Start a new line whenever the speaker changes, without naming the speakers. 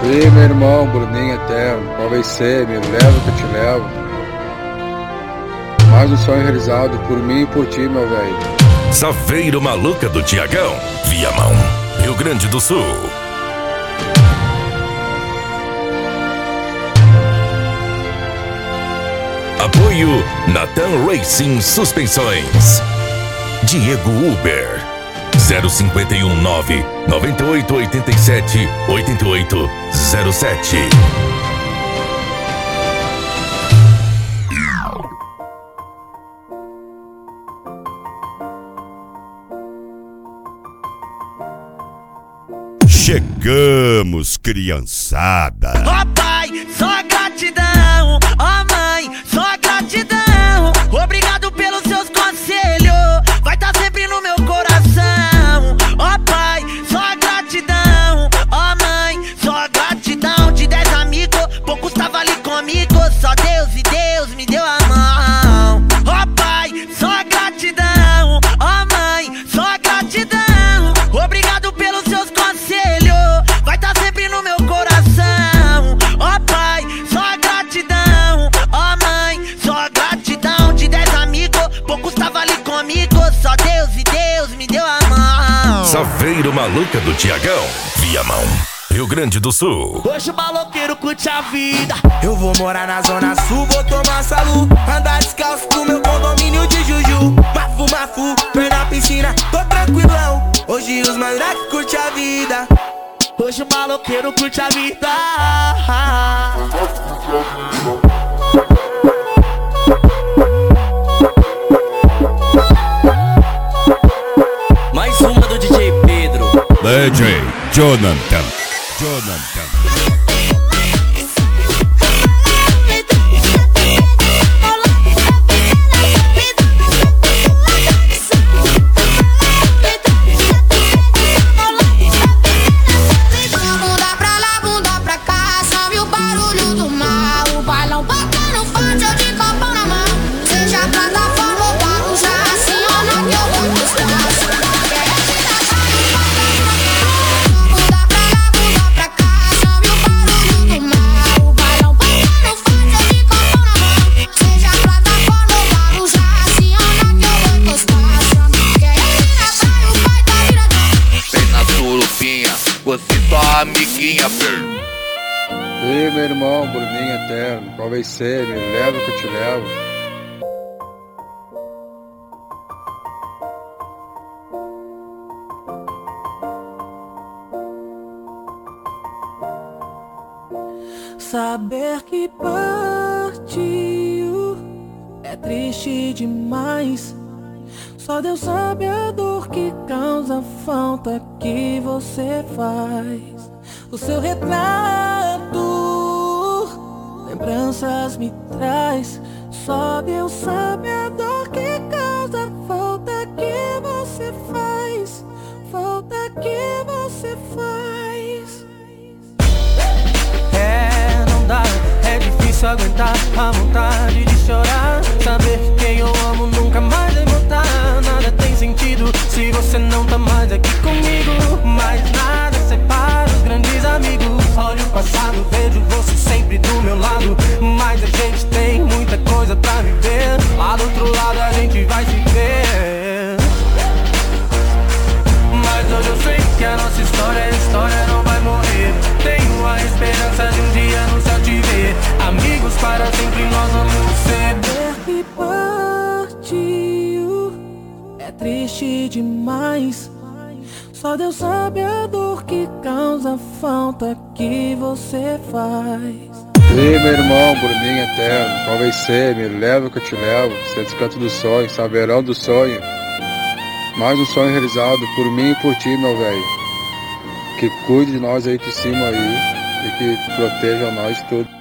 Ei, meu irmão, Bruninho eterno, qual vai ser? Me leva que eu te levo. Mais um sonho realizado por mim e por ti, meu velho.
Saveiro Maluca do Tiagão, Viamão, Rio Grande do Sul. Apoio Natan Racing Suspensões. Diego Uber 0519 9887 8807.
Chegamos, criançada.
Ó pai, só gratidão. Ó mãe, só gratidão. Obrigado pelos seus conselhos. Vai tá sempre no meu coração. Ó pai, só gratidão. Ó mãe, só gratidão. De 10 amigos, poucos tava ali comigo. Só Deus e Deus me deu a mão. Ó pai, só gratidão. Ó mãe, só gratidão. Obrigado pelos seus conselhos. Vai tá sempre no meu coração. Ó pai, só gratidão. Ó mãe, só gratidão. De 10 amigos, poucos tava ali comigo. Só Deus e Deus me deu a mão.
Saveiro Maluca do Tiagão, Viamão, Rio Grande do Sul.
Hoje o maloqueiro curte a vida. Eu vou morar na zona sul, vou tomar salu. Andar descalço pro meu condomínio de Juju. Mafu, mafu, pé na piscina, tô tranquilão. Hoje os moleque curte a vida. Hoje o maloqueiro curte a vida. Mais uma do DJ Pedro.
DJ Jonathan.
Amiguinha,
Ei, meu irmão, Bruninho eterno, qual vai ser? Me leva que eu te levo.
Saber que partiu é triste demais. Só Deus sabe a dor que causa a falta que você faz. O seu retrato, lembranças me traz. Só Deus sabe a dor que causa a falta que você faz. Falta que você faz. Não dá, é difícil aguentar a vontade de chorar. Saber que quem eu amo nunca mais vai voltar. Nada tem sentido se você não tá mais aqui comigo. Mas nada separa os grandes amigos. Olho o passado, vejo você sempre do meu lado. Mas a gente tem muita coisa pra viver. Lá do outro lado a gente vai se ver. Mas hoje eu sei que a nossa história não vai morrer. Tenho a esperança de um dia no céu te ver. Amigos para sempre nós vamos ser. Saber que partiu é triste demais. Só Deus sabe a dor que causa a falta que você faz.
Ei, meu irmão, Bruninho eterno, qual vai ser? Me leva que eu te levo. Centro Canto do Sonho, Saveirão do Sonho. Mais um sonho realizado por mim e por ti, meu velho. Que cuide de nós aí de cima aí e que proteja nós tudo.